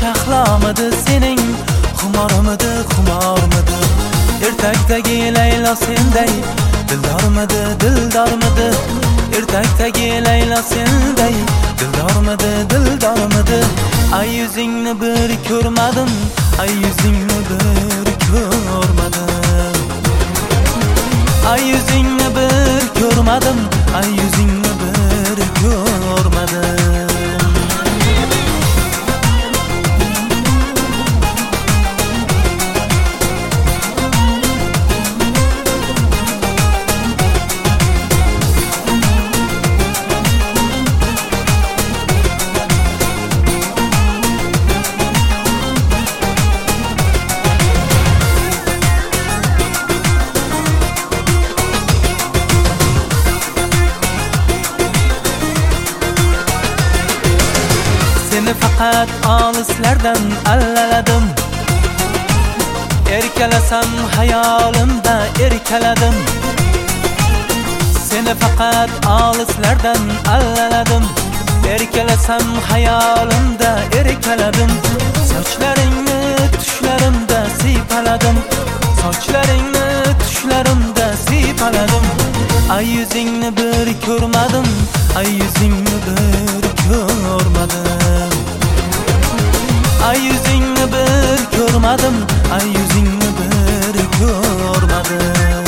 shahlamidi sening, xumormidi, xumormidi? Ertakdagi Laylo senday, dildormidi, dildormidi? Ertakdagi Laylo senday, dildormidi, dildormidi? Ay yuzingni bir ko'rmadim, ay yuzingni bir ko'rmadim. Ay yuzingni bir ko'rmadim, ay yuzingni bir ko'rmadim. Seni faqat olislardan allaladim, erkalasam hayolimda erkaladim. Seni faqat olislardan allaladim, erkalasam hayolimda erkaladim. Sochlaringni tushlarimda siypaladim, sochlaringni tushlarimda siypaladim. Ay yuzingni bir ko'rmadim, ay yuzingni bir ko'rmadim. Ay yuzingni bir ko'rmadim, ay yuzingni bir ko'rmadim.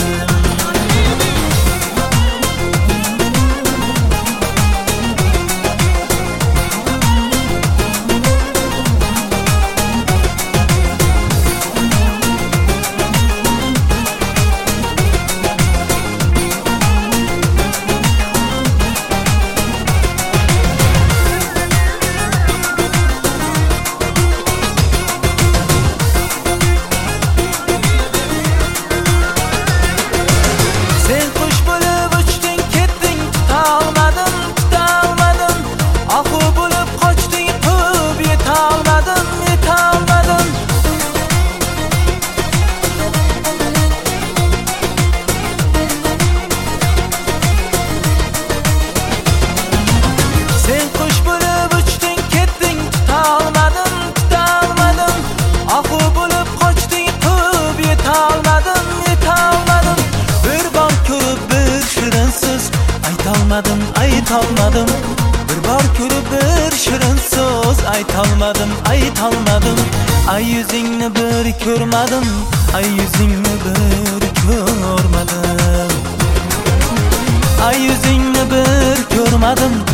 Aytolmadim, bir bor ko'rib bir shirin so'z aytolmadim, aytolmadim. Ay yuzingni bir ko'rmadim, ay yuzingni bir ko'rmadim. Ay yuzingni bir ko'rmadim,